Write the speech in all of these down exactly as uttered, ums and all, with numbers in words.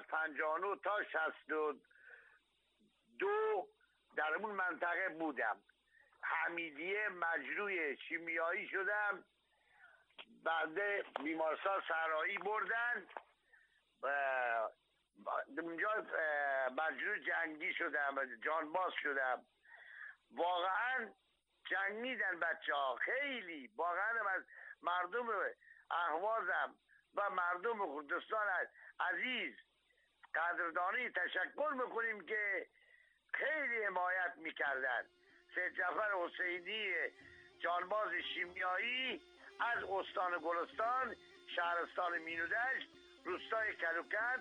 پنجاه و نه تا شصت و دو در اون منطقه بودم. حمیدیه مجروح شیمیایی شدم، بعد بیمارستان صحرایی بردن، اونجا مجروح جنگی شدم، جانباز شدم. واقعا جنگیدن بچه ها خیلی، واقعا از مردم اهوازم و مردم خوزستان عزیز قدردانی تشکر میکنیم که خیلی حمایت میکردن. سید جعفر حسینی جانباز شیمیایی از استان گلستان، شهرستان مینودشت، روستای کلوکت.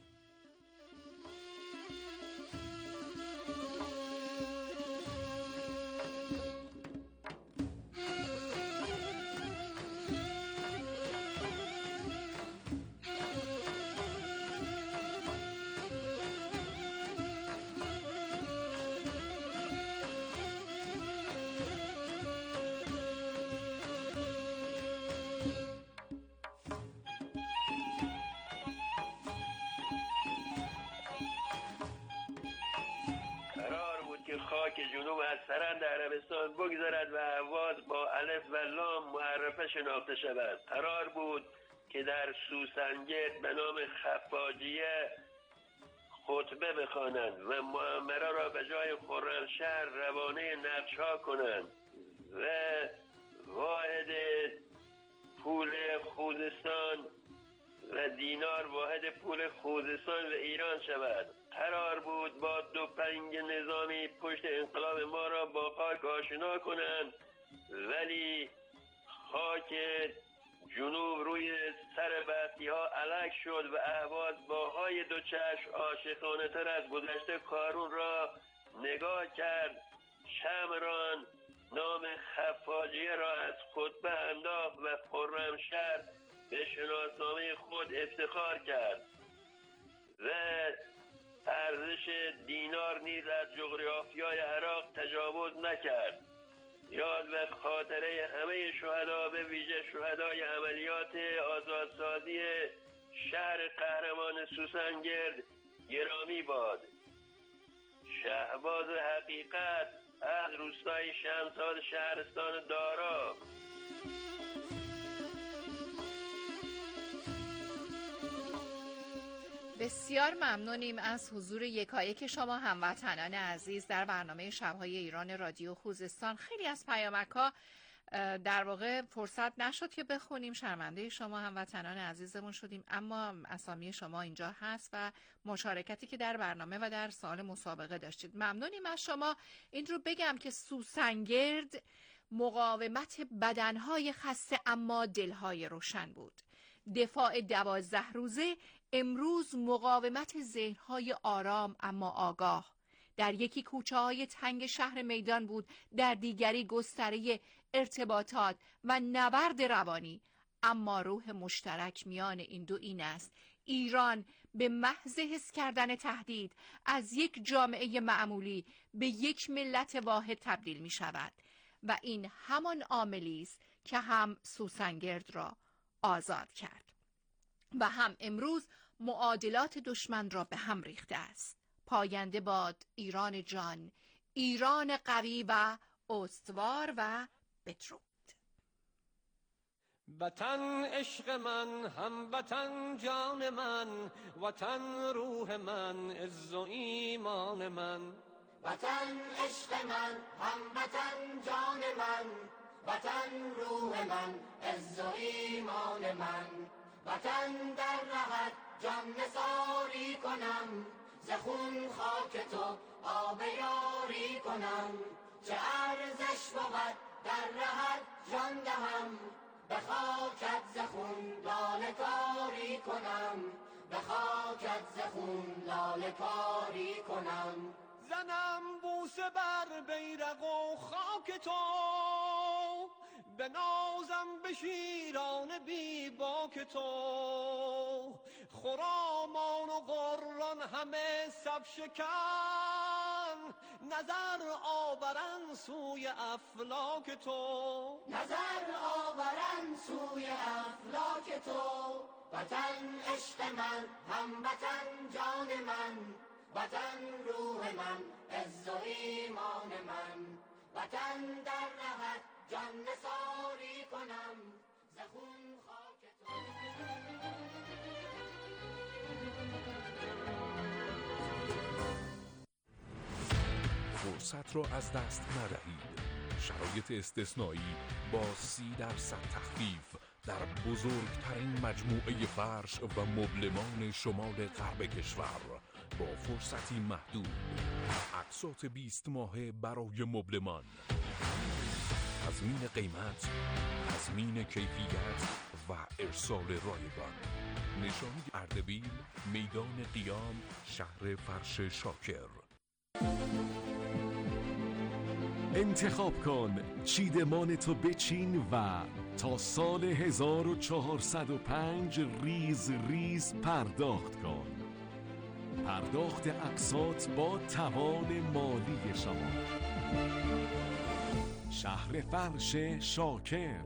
خاک جنوب از سرند عربستان بگذرد و اهواز با الف و لام معرفه شناخته شود. قرار بود که در سوسنگرد به نام خفاجیه خطبه بخوانند و معمره را به جای خرمشهر روانه نقش‌ها کنند و واحد پول خوزستان و دینار واحد پول خوزستان و ایران شود. قرار بود با دو پنگ نظامی پشت انقلاب ما را با خاک آشنا کنند، ولی خاک جنوب روی سر بستی ها علک شد و اهواز با های دو چشم عاشقانه تر از گذشته کارون را نگاه کرد. شمران نام خفاجیه را از خطبه انداخت و خرمشهر به شناسنامه خود افتخار کرد و ارزش دینار نیز از جغرافیای عراق تجاوز نکرد. یاد و خاطره همه شهدا، به ویژه شهدای عملیات آزادسازی شهر قهرمان سوسنگرد گرامی باد. شهباز حقیقت از روستای شمساد شهرستان دارا. بسیار ممنونیم از حضور یکایک شما هموطنان عزیز در برنامه شب‌های ایران رادیو خوزستان. خیلی از پیامک‌ها در واقع فرصت نشد که بخونیم، شرمنده شما هموطنان عزیزمون شدیم، اما اسامی شما اینجا هست و مشارکتی که در برنامه و در سال مسابقه داشتید. ممنونیم از شما. این رو بگم که سوسنگرد مقاومت بدنهای خسته اما دلهای روشن بود. دفاع دوازده روزه امروز مقاومت ذهنهای آرام اما آگاه. در یکی کوچه های تنگ شهر میدان بود، در دیگری گستره ارتباطات و نبرد روانی، اما روح مشترک میان این دو این است: ایران به محض حس کردن تهدید از یک جامعه معمولی به یک ملت واحد تبدیل می شود و این همان عاملی است که هم سوسنگرد را آزاد کرد و هم امروز معادلات دشمن را به هم ریخته است. پاینده باد ایران جان، ایران قوی و استوار و بدرود. وطن عشق من، هم وطن جان من، وطن روح من، عز و ایمان من. وطن عشق من، هم وطن جان من، وطن روح من، عز و ایمان من. وطن در رهت جان نثاری کنم، ز خون خاک تو آب یاری کنم. چه ارزش بود در رهت جان دهم، به خاکت ز خون لاله کاری کنم، به خاکت ز خون لاله کاری کنم. زنم بوسه بر بیرق و خاک تو، به نازم به شیران بی باک تو. خرامان و غران همه صف شکن، نظر آورن سوی افلاک تو، نظر آورن سوی افلاک تو. وطن عشق من، هم وطن من، وطن روح من، عز و ایمان من. وطن در رهت جان نثاری کنم، ز خون خاک تو. فرصت را از دست ندهید. شرایط استثنایی با سی درصد تخفیف در بزرگترین مجموعه فرش و مبلمان شمال غرب کشور با فرصتی محدود. اقساط بیست ماهه برای مبلمان. تضمین قیمت، تضمین کیفیت و ارسال رایگان. نشانی اردبیل، میدان قیام، شهر فرش شاکر. انتخاب کن چیدمان تو بچین و تا سال هزار و چهارصد و پنج ریز ریز پرداخت کن. پرداخت اقساط با توان مالی شما. شهر فرش شاکر.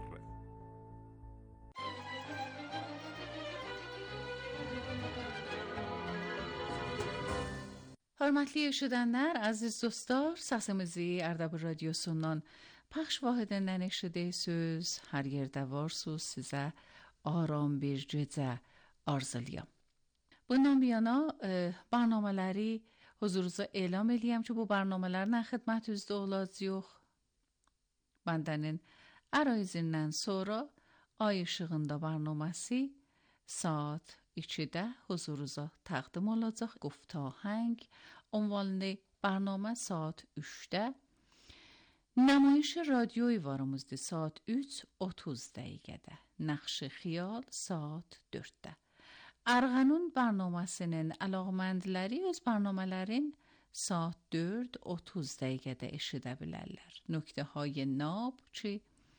Hörmətli eşidənlər, əziz dostlar, səsimizi Ərdəbil radiosundan pəxş vahidəndən eşidirsiniz. Hər yerdə varsınız, sizə aram bir gecə arzulayam. Bundan bir yana e, برنامه‌ləri huzurunuza elan eləyəm ki, bu برنامه‌lərlə xidmətinizdə olacaq. Bəndənin ərayzindən sonra Ay İşığında برنامه‌si saat ikidə huzurunuza təqdim olacaq. Guftahəng عنوان برنامه saat üçdə. نمایش رادیویی varımızdır saat üç otuz dəqiqədə. Nəqş xiyal saat dörddə. Ərğanun برنامه‌sinin əlaqəməndiləri öz برنامه‌lərin saat dörd otuz dəqiqədə eşidə bilərlər. Nöqtəهای ناب ki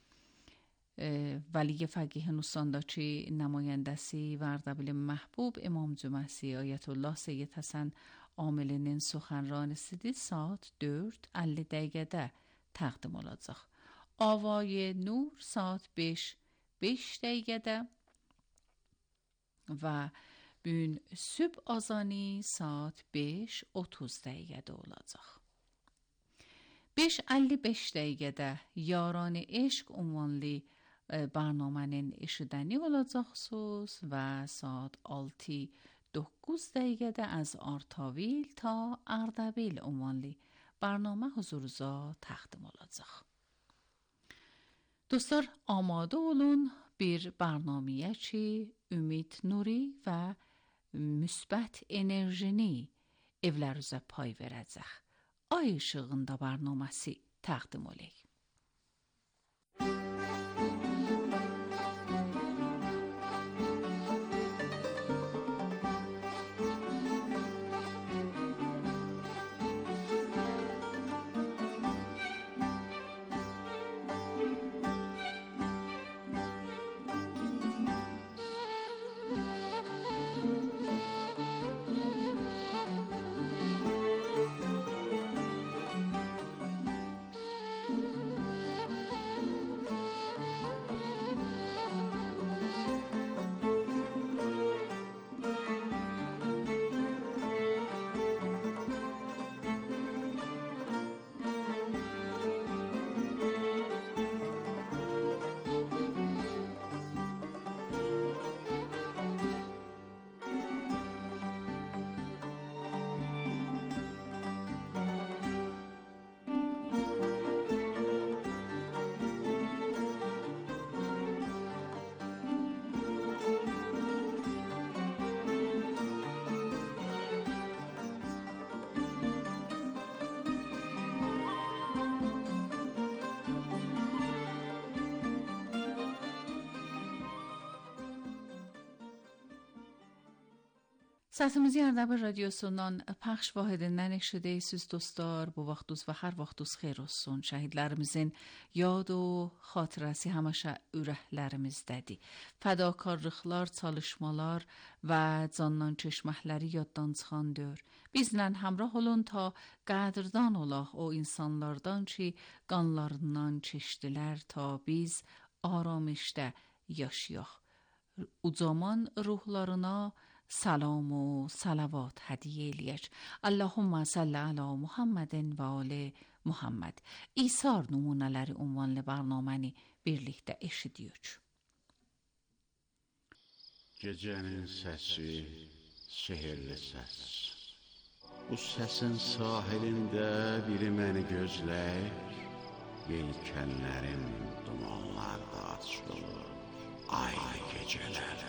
ولی فقیه نوستانداچی نمایندسی و اردبیل محبوب امام جمعسی آیت الله سید حسن عاملinin سخنرانisi saat dörd əlli dəqiqədə təqdim olacaq. Avay Nur saat beş beş dəqiqədə və bugün sübh azani saat beş otuz dəqiqədə olacaq. beş əlli beş dəqiqədə Yaran Eşq ünvanlı برنامه‌nin eşidəni olacaqsınız və saat altı dokuz dəqiqədə از Artavil تا Ardabil ünvanlı برنامه huzurunuza təqdim olacaq. Dostlar, amadə olun bir برنامه‌yə ki, Ümid Nuri və müsbət enerjini evlərinizə pay verəcək. Ay İşığında برنامه‌si təqdim olək. Səsimizi Ərdəbil radiosundan pəxş vahidəndən eşidirsiniz dostlar. Bu vaxtınız və hər vaxtınız xeyir olsun. Şəhidlərimizin yad o xatirəsi həmişə ürəklərimizdədir. Fədakarlıqlar, çalışmalar və candan keçməkləri yaddan çıxandır. Bizlə həmrah olun ta qədrdan olaq o insanlardan ki, qanlarından keçdilər ta biz aramışdə yaşayaq. Ucaman ruhlarına سلام و صلوات هدیه ایلیش. اللهم صل علی Muhammed ve ali Muhammed. İsar numuneleri unvanlı barnameni birlikte eşidiyor. Gecenin sesi, sehirli ses. Bu sesin sahilinde biri məni gözləyir. Yelkənlərim dumanlarda açılır, ay geceler.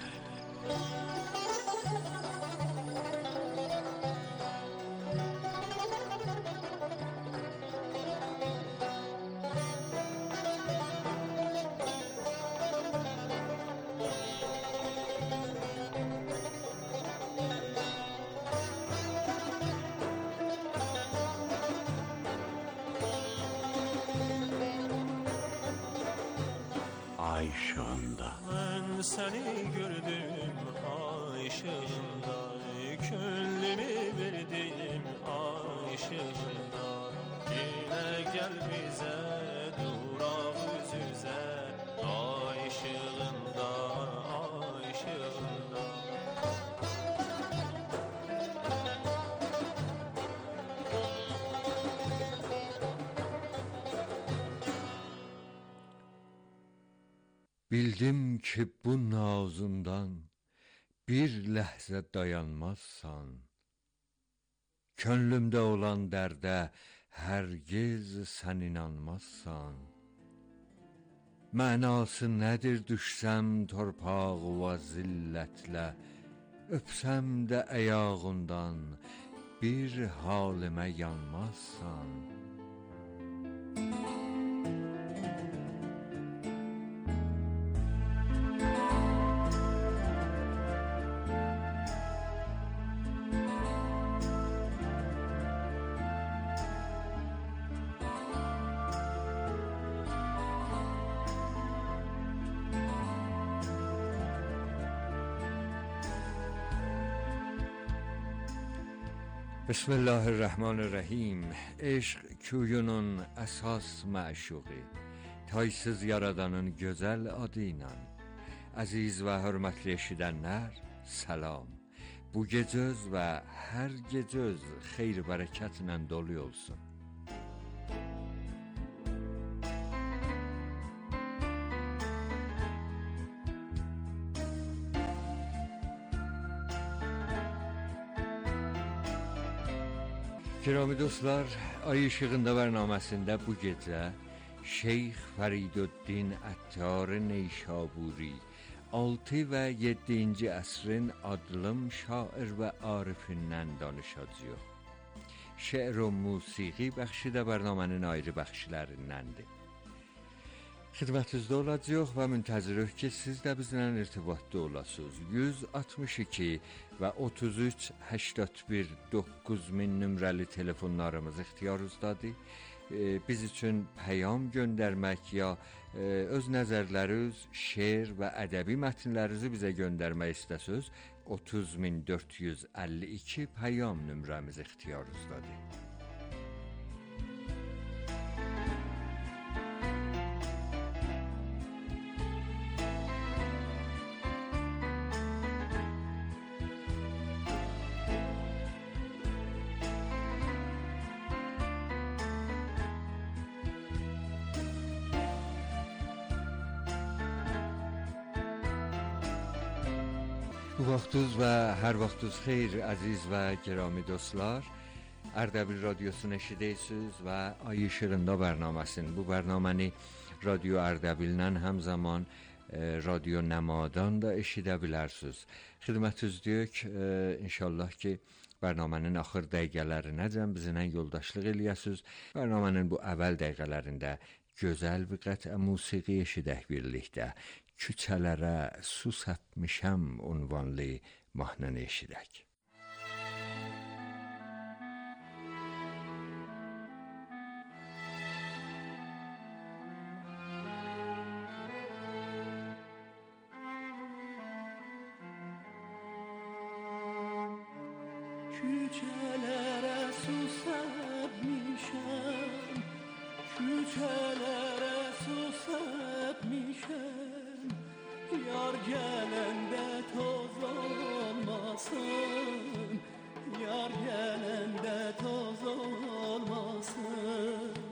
Ay ışığında. Ben seni gördüm ay ışığında, gönlümü verdim ay ışığında. Yine gel bize durak yüz yüze, ay ışığında, ay ışığında. Bildim ki bu nazından bir ləhzə dayanmazsan. Könlümdə olan dərdə hərgiz sən inanmazsan. Mənası nədir düşsəm torpaq və zillətlə, öpsəm də əyağından bir halimə yanmazsan. بسم الله الرحمن الرحیم. عشق کوyunun əsas məşuqi, taysız yaradanın gözəl adı ilə. Əziz və hörmətli eşidənlər, salam. Bu gecəz və hər gecəz xeyir bərəkətlə dolu olsun. Kirami dostlar, Ay İşığında bərnaməsində bu gecə Şeyx Fəridüddin Əttar Neysaburi altı və yeddinci əsrin adlım şair və arifindən danışacağıq. Şeir və musiqi bəxşi də bərnamənin ayrı bəxşlərindəndir. Xidmətinizdə olacaq və müntəzirik ki, siz də bizlə irtibatda olasınız. yüz altmış iki və otuz üç səksən bir doqquz min nömrəli telefonlarımız ixtiyarınızdadır. E, biz üçün peyam göndərmək ya e, öz nəzərləriniz, şeir və ədəbi mətnlərinizi bizə göndərmək istəsəz, otuz min dörd yüz əlli iki peyam nömrəmiz ixtiyarınızdadır. Bu vaxtınız və hər vaxtınız xeyir əziz və gərami dostlar. Ərdəbil Radiosunu eşidirsiniz və Ay İşığında bərnaməsinin. Bu bərnaməni Radio Ərdəbillə həmzaman e, Radio Nəmadan da eşidə bilərsiniz. Xidmətinizdir ki, e, inşallah ki, bərnamənin axır dəqiqələrinəcən bizimlə yoldaşlıq eləyəsiniz. Bərnamənin bu əvvəl dəqiqələrində gözəl bir qətrə musiqi eşidək birlikdə. Küçələrə su satmışam unvanlı mahnını eşidək. Küçələrə su satmışam, küçələrə su satmışam. Yar gələndə toz olma olmasın, yar gelende toz olmasın.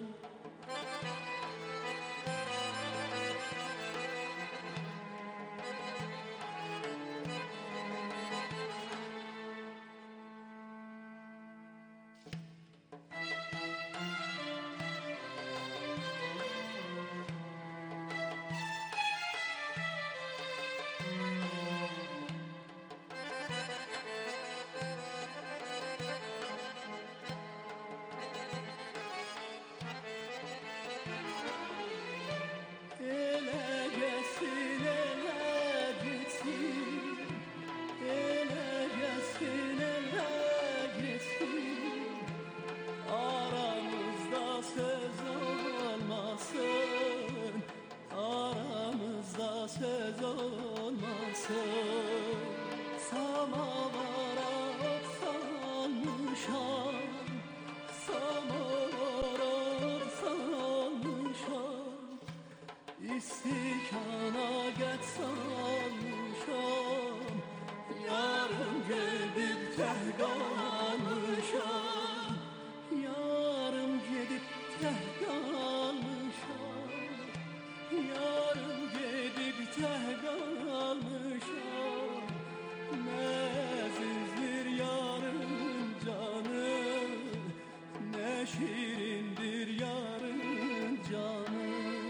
Söz olmasın, samavara salmışam, samavara salmışam, istikana geç salmışam, yarım gedib teh qalmışam, yarım gedib teh qalmışam, yarım gedib teh qalmışam, məzizdir yarım canı, nə şirindir yarım canı.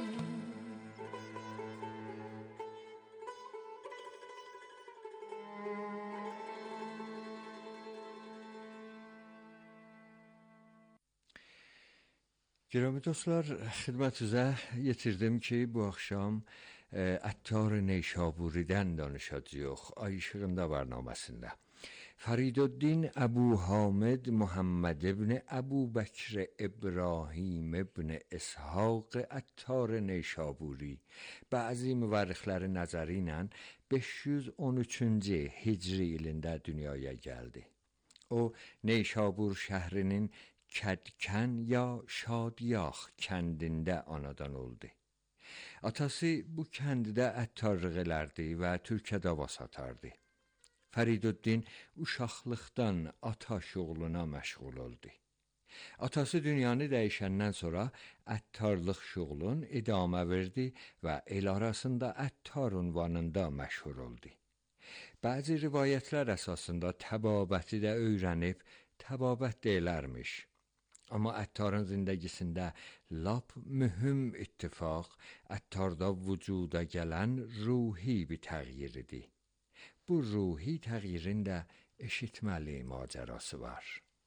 گرامی دوستlar, xidmətinizə yetirdim ki, bu axşam Əttar Neysaburidən danışacağıq Ay İşığında bərnaməsində. Fariduddin Əbu Hamid Muhammed ibn Əbu Bəkr İbrahim ibn İshaq Əttar Neysaburi bəzi müvərrixlərin nəzəri ilə beş yüz on üçüncü Hicri ilində dünyaya gəldi. O, Neysabur şəhrinin Kədkən ya Şadiyaq kəndində anadan oldu. Atası bu kənddə əttarlıq elərdi və türkədava satardı. Fariduddin uşaqlıqdan ata şuğluna məşğul oldu. Atası dünyanı dəyişəndən sonra əttarlıq şuğlun idamə verdi və el arasında əttar ünvanında məşhur oldu. Bəzi rivayətlər əsasında təbabəti də öyrənib təbabət deyilərmiş. Amma Əttarın zindəgisində lap mühüm ittifaq Əttarda vücuda gələn ruhi bir təğyir idi. Bu ruhi təğyirin də eşitməli macərası var.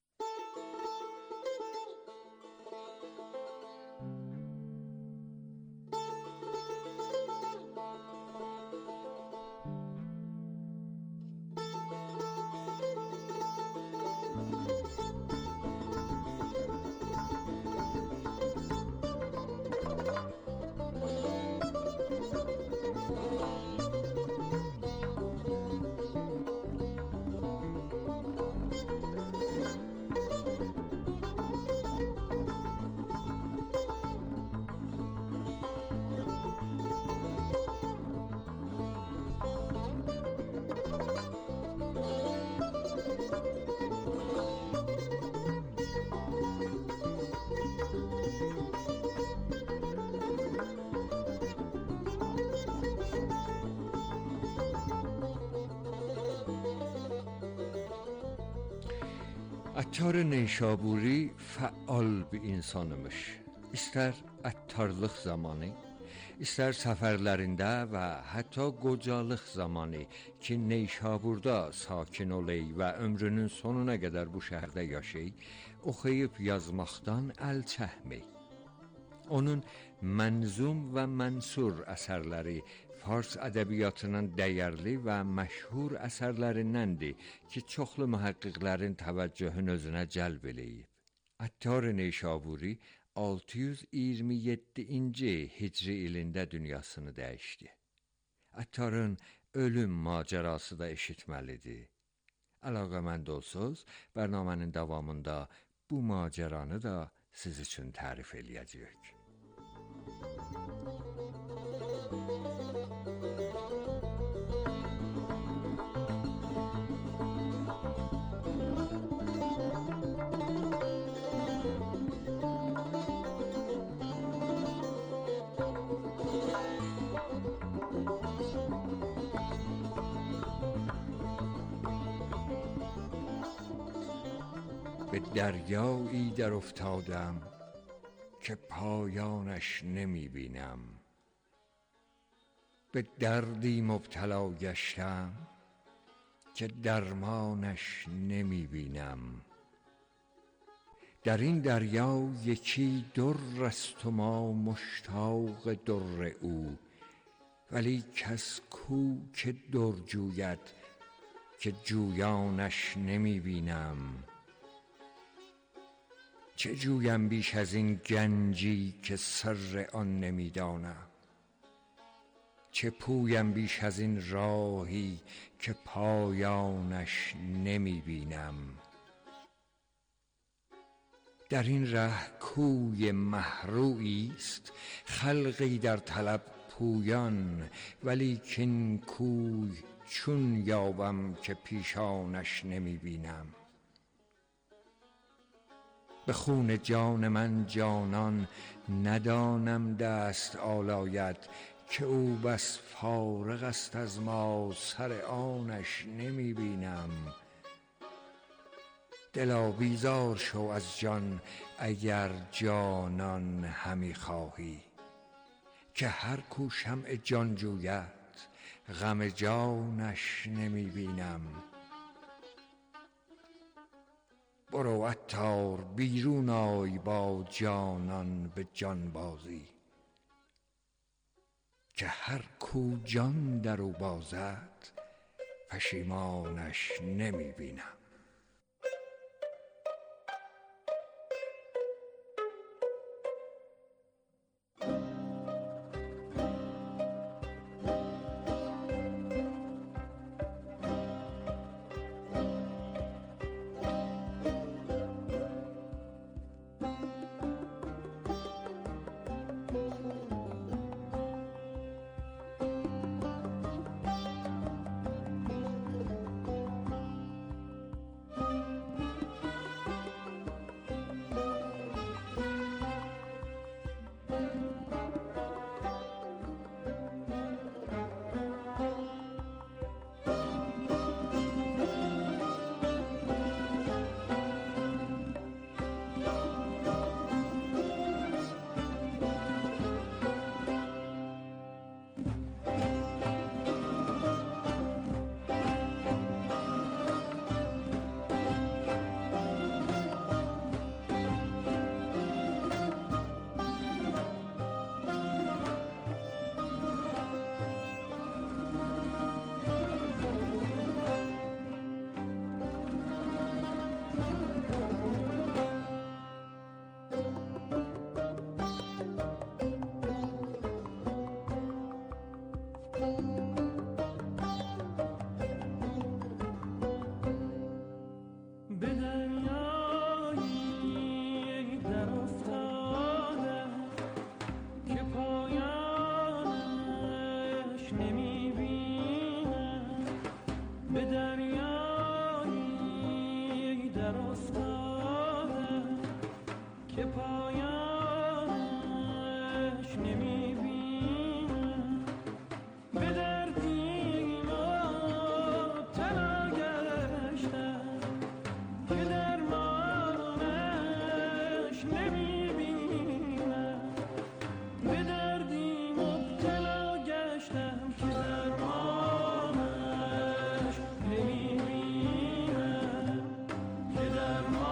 Əttar Neysaburi fəal bir insanımış. İstər əttarlıq zamanı, istər səfərlərində və hətta qocalıq zamanı ki, Neyshaburda sakin olay və ömrünün sonuna qədər bu şəhərdə yaşay, oxuyub yazmaqdan əl çəkmir. Onun mənzum və mənsur əsərləri Fars ədəbiyyatının dəyərli və məşhur əsərlərindəndir ki, çoxlu mühəqqiqlərin təvəccühünü özünə cəlb eləyib. Əttar Neysaburi altı yüz iyirmi yeddinci Hicri ilində dünyasını dəyişdi. Əttarın ölüm macərası da eşitməlidir. Əlaqəmənd olsuz, bərnamənin davamında bu macəranı da siz üçün tərif eləyəcəyik. به دریایی در افتادم که پایانش نمی بینم. به دردی مبتلا گشتم که درمانش نمی بینم. در این دریا یکی در است و ما مشتاق در او، ولی کس کو که در جوید که جویانش نمی بینم. چه جویم بیش از این گنجی که سر آن نمی دانم؟ چه پویم بیش از این راهی که پایانش نمی بینم؟ در این ره کوی محرویی است، خلقی در طلب پویان، ولی کین کوی چون یابم که پیشانش نمی بینم؟ به خون جان من جانان ندانم دست آلاید، که او بس فارغ است از ما سر آنش نمی بینم. دلا بیزار شو از جان اگر جانان همی خواهی، که هر کو شمع جان جوید غم جانش نمی بینم. برو عطار بیرون آی با جانان به جان بازی، که هر کو جان در او بازد پشیمانش نمی بینم.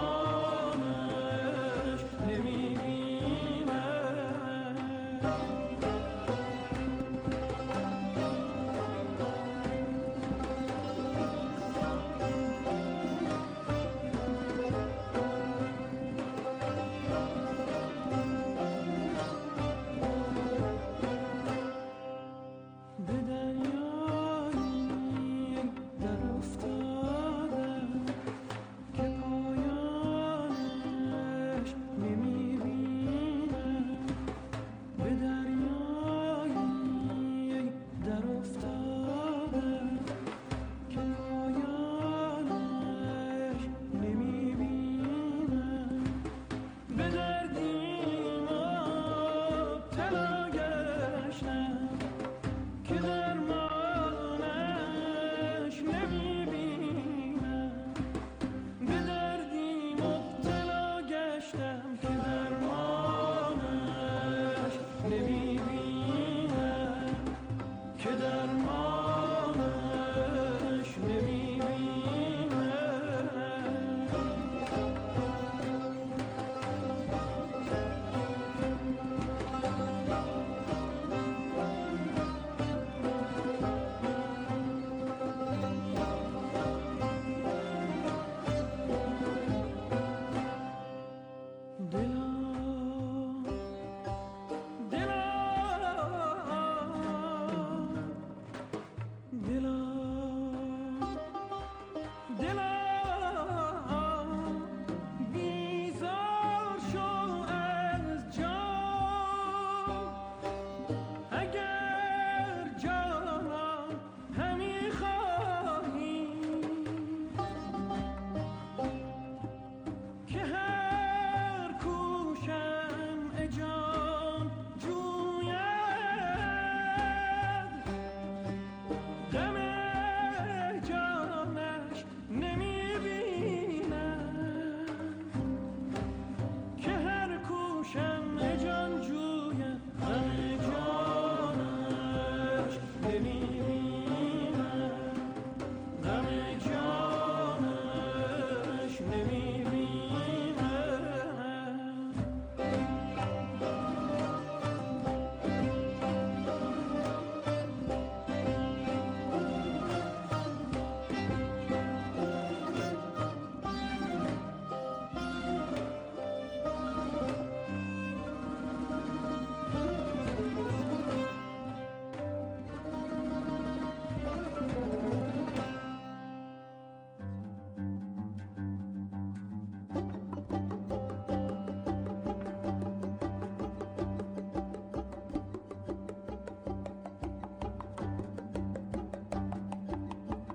درمانش نمی بینم.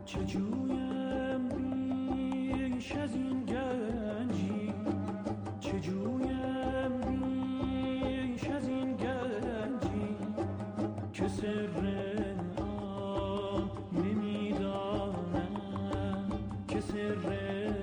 چه جویم بیش از این گنجی، چه جویم بیش از این گنجی که سر آن نمیدانم، که سر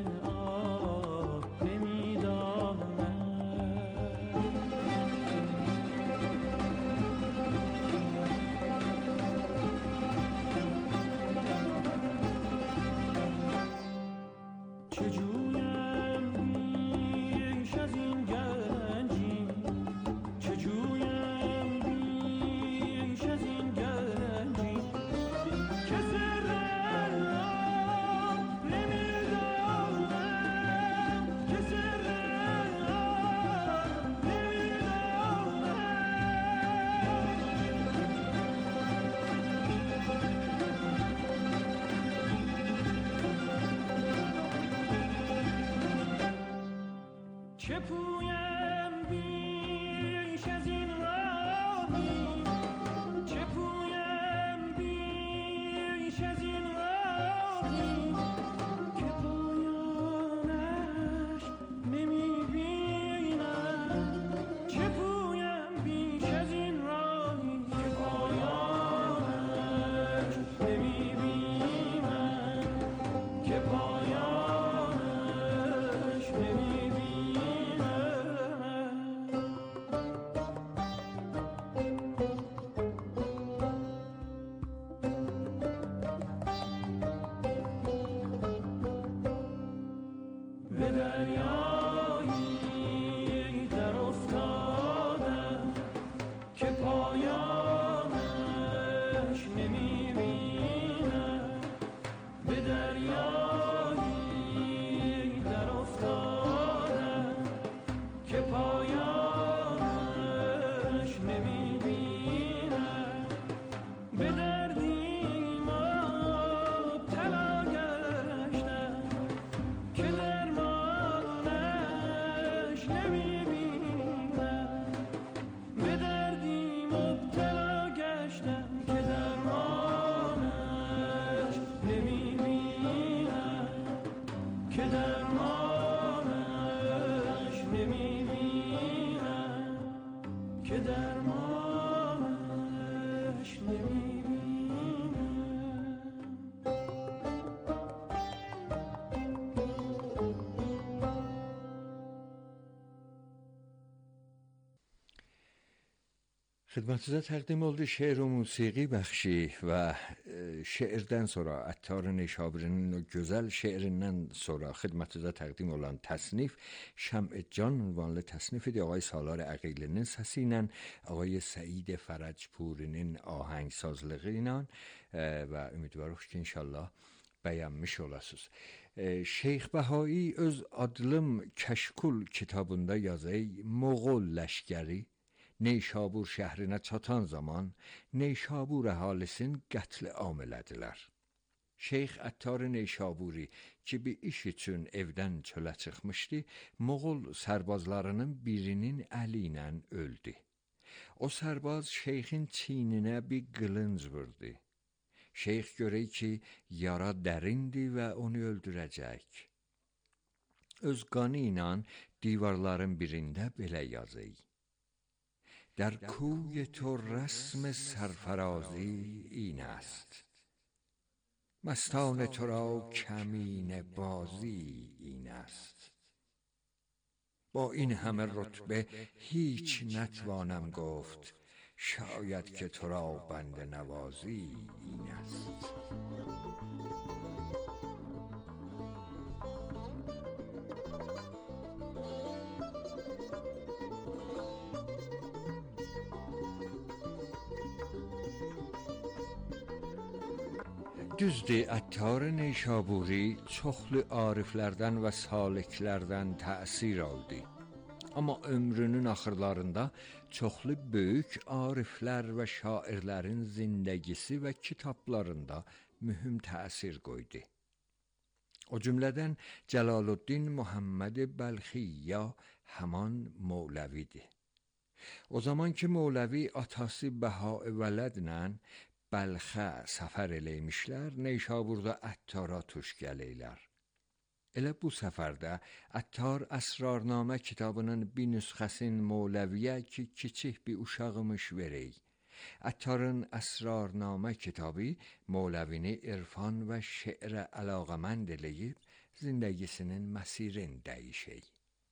چه پویم بیش از این راهی، چه پویم بیش از این راهی که پایانش نمیبینم، چه پویم بیش از این راهی که پایانش نمیبینم، که پایانش نمیبینم. به دریایی در افتادم که پایانش نمیبینم، به دریایی در افتادم که پایانش نمیبینم، به دردی مبتلا گشتم که درمانش نمیبینم، به دردی مبتلا گشتم که درمانش نمیبینم، که درمانش نمیبینم، که درمانش نمیبینم. خدمتتون تقدیم oldu şeir و موسیقی بخشی و şeirdən sonra Əttar Neşaburinin o gözəl şeirindən sonra xidmətinizə təqdim olan təsnif Şəm'i Can ünvanlı təsnif idi. Ağay Salar Əqilinin səsi ilə, Ağay Səid Fərəcpurinin ahəngsazlığı ilə və ümidvarıq ki, inşallah bəyənmiş olasınız. Şeyx Bəhai öz Adlım Kəşkul kitabında yazır, Moğol ləşkəri Neşabur şəhrinə çatan zaman Neşabur əhalisini qətlə am elədilər. Şeyx Əttar Neşaburi ki bir iş üçün evdən çölə çıxmışdı, Moğol sərbazlarının birinin əli ilə öldü. O sərbaz şeyxin çiyninə bir qılınc vurdu. Şeyx görək ki, yara dərindir və onu öldürəcək. Öz qanı ilə divarların birində belə yazır. در کوی تو رسم سرفرازی این است، مستان تو را کمین بازی این است. با این همه رتبه هیچ نتوانم گفت، شاید که تو را بنده نوازی این است. Düzdür, Əttar Neşaburi çoxlu ariflərdən və saliklərdən təsir aldı. Amma ömrünün axırlarında çoxlu böyük ariflər və şairlərin zindəgisi və kitablarında mühüm təsir qoydu. O cümlədən Cəlaluddin Muhammed Bəlxi ya həman Mövləvidir. O zaman ki Mövləvi atası Bəha-i Vələdlə Balxa səfər eləymişlər, Neşaburda Əttar'a tuş gələylər. Elə bu səfərdə Əttar Əsrarnamə kitabının bir nüsxəsin Mövləviyə ki, kiçik bir uşağımış verək. Əttarın Əsrarnamə kitabı Mövləvini irfan və şeirə əlaqəmənd eləyib, zindəgisinin məsirin dəyişək.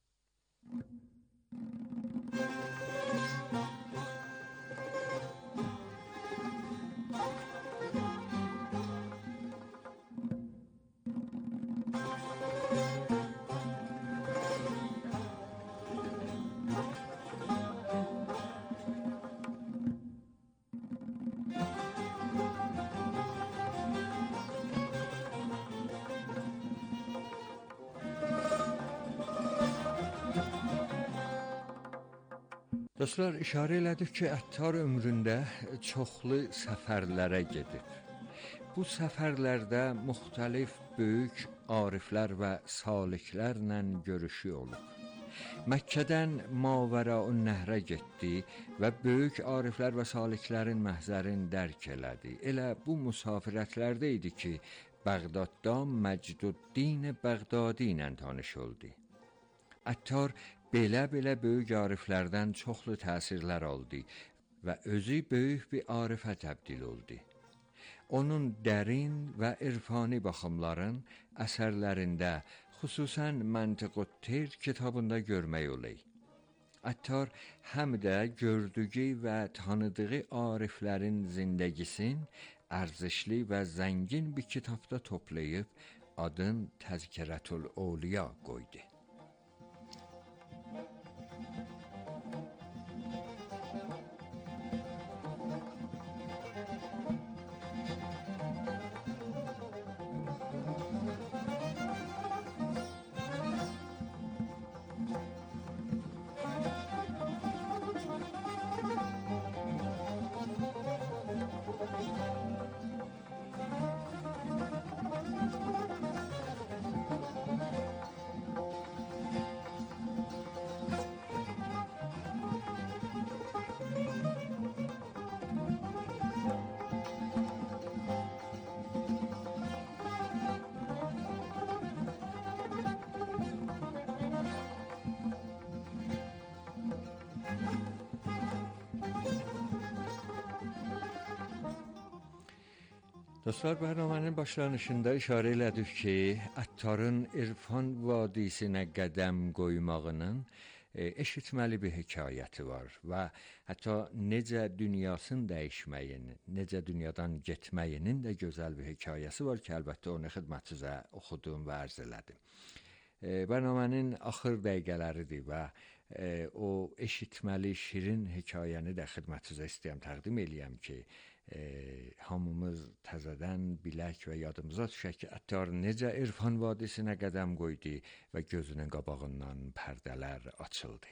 Dostlar, işarə elədik ki, Əttar ömründə çoxlu səfərlərə gedib. Bu səfərlərdə müxtəlif böyük ariflər və saliklərlə görüşü olub. Məkkədən Mavərəun-Nəhrə getdi və böyük ariflər və saliklərin məhzərin dərk elədi. Elə bu müsafirətlərdə idi ki, Bəğdadda Məcduddin Bəğdadi ilə tanış oldu. Əttar belə-belə böyük ariflərdən çoxlu təsirlər aldı və özü böyük bir arifə təbdil oldu. Onun dərin və irfani baxımların əsərlərində, xüsusən Məntiqut-Tir kitabında görmək olar. Əttar həm də gördüyü və tanıdığı ariflərin zindəgisin ərzişli və zəngin bir kitabda toplayıb adın Təzkirətül-Əvliya qoydu. Dostlar, bərnamənin başlanışında işarə elədik ki, Əttarın İrfan vadisinə qədəm qoymağının e, eşitməli bir hekayəti var və hətta necə dünyasını dəyişməyinin, necə dünyadan getməyinin də gözəl bir hekayəsi var ki, əlbəttə onu xidmətinizə oxudum və ərz elədim. E, bərnamənin axır dəqiqələridir və e, o eşitməli şirin hekayəni də xidmətinizə istəyəm təqdim eləyəm ki, E, hamımız təzədən bilək və yadımıza düşək ki, Əttar necə İrfan vadisinə qədəm qoydu və gözünün qabağından pərdələr açıldı.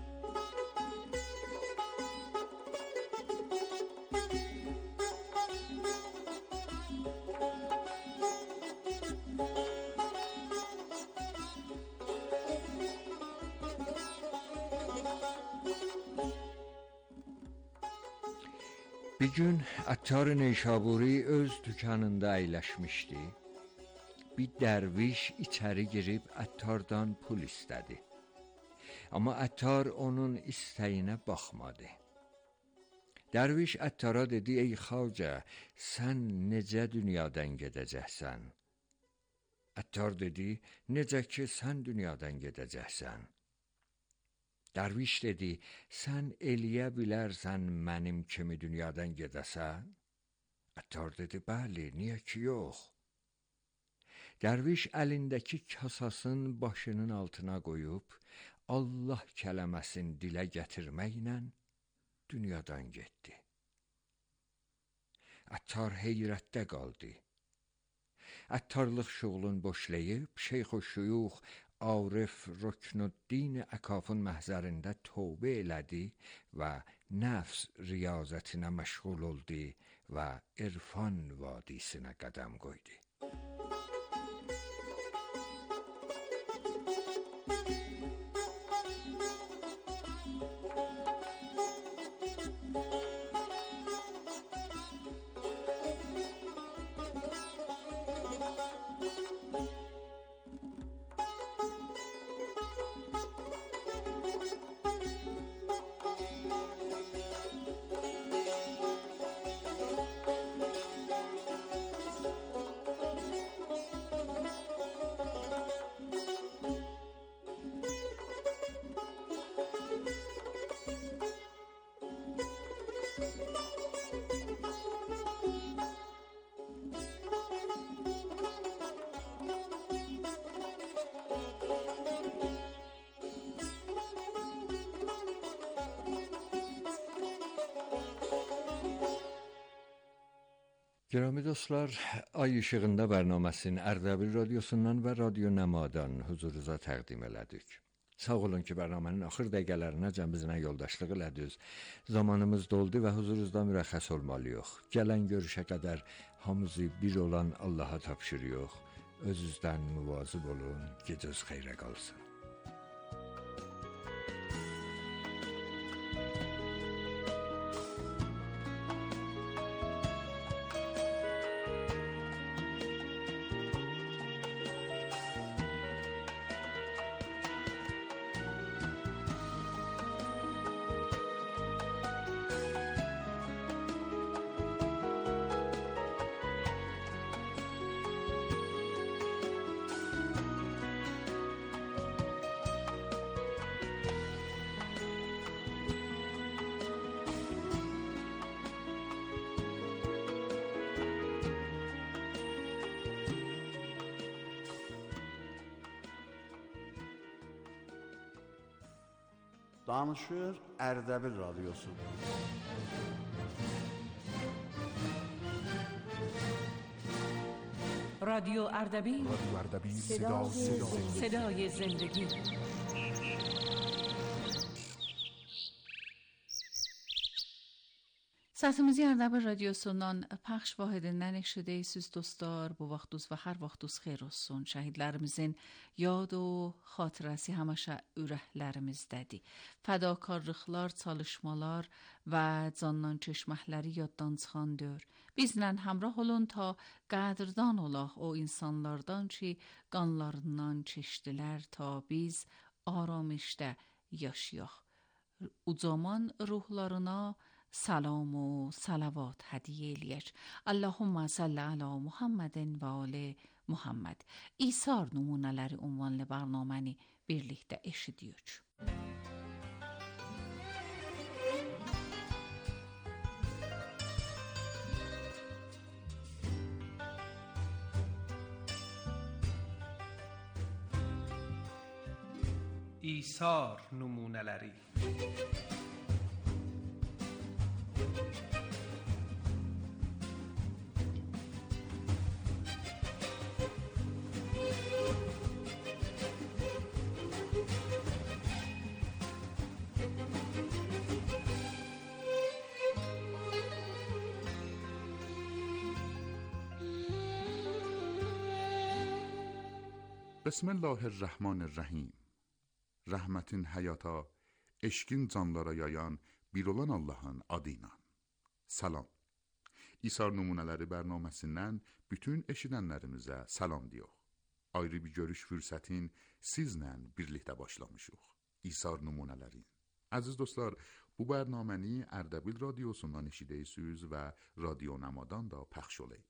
Bir gün Əttar Neşaburi öz dükanında əyləşmişdi. Bir dərviş içəri girib Əttardan pul istədi. Amma Əttar onun istəyinə baxmadı. Dərviş Əttara dedi, ey xacə, sən necə dünyadan gedəcəksən? Əttar dedi, necə ki sən dünyadan gedəcəksən? Dərviş dedi, sən eləyə bilərsən mənim kimi dünyadan gedəsən? Əttar dedi, bəli, niyə ki yox? Dərviş əlindəki kasasın başının altına qoyub, Allah kələməsini dilə gətirməklə dünyadan getdi. Əttar heyrətdə qaldı. Əttarlıq şuğlun boşlayıb, Şeyx-ü-Şuyux Arif Rüknüddin Əkafın məhzərində tövbə elədi və nəfs riyazətinə məşğul oldu və İrfan vadisinə qədəm qoydu. Gərami dostlar, Ay İşığında bərnaməsinin Ərdəbil radiosundan və Radio Nəmadan huzurunuza təqdim elədik. Sağ olun ki, bərnamənin axır dəqiqələrinə cəmizlə yoldaşlıq elədiniz. Zamanımız doldu və huzurunuzda mürəxxəs olmalıyıq. Gələn görüşə qədər hamımızı bir olan Allaha tapşırıyıq. Özünüzdən müvazib olun, gecəniz xeyrə qalsın. Danışır Ərdəbil radiosu. رادیو اردبیل رادیو اردبیل صدا صدای صدای زندگی. Səsimizi Ərdəbil radiosundan pəxş vahidəndən eşidəcəksiniz dostlar. Bu vaxtınız və hər vaxtınız xeyir olsun. Şəhidlərimizin yad o xatirəsi həmişə ürəklərimizdədir. Fədakarlıqlar, çalışmalar və candan keçməkləri yaddan çıxandır. Bizlə həmrah olun ta qədrdan olaq o insanlardan ki, qanlarından keçdilər ta biz aramışda yaşayaq. Ucaman ruhlarına سلام و صلوات هدیه eləyək. Allahumma salli ala Muhammedin və ali Muhammed. İsar nümunələri ünvanlı bərnaməni birlikdə eşidiyoruz. İsar nümunələri. بسم الله الرحمن الرحیم. Rəhmətin həyata, eşqin canlara yayan bir olan Allahın adıyla. Salam. İsar nümunələri bərnaməsindən bütün eşidənlərimizə salam diyor. Ayrı bir görüş fürsətin sizlə birlikdə başlamışıq. İsar nümunələri. Əziz dostlar, bu bərnaməni Ərdəbil radiosundan eşidəysiniz və Radio Nəmadan da pəxş olay.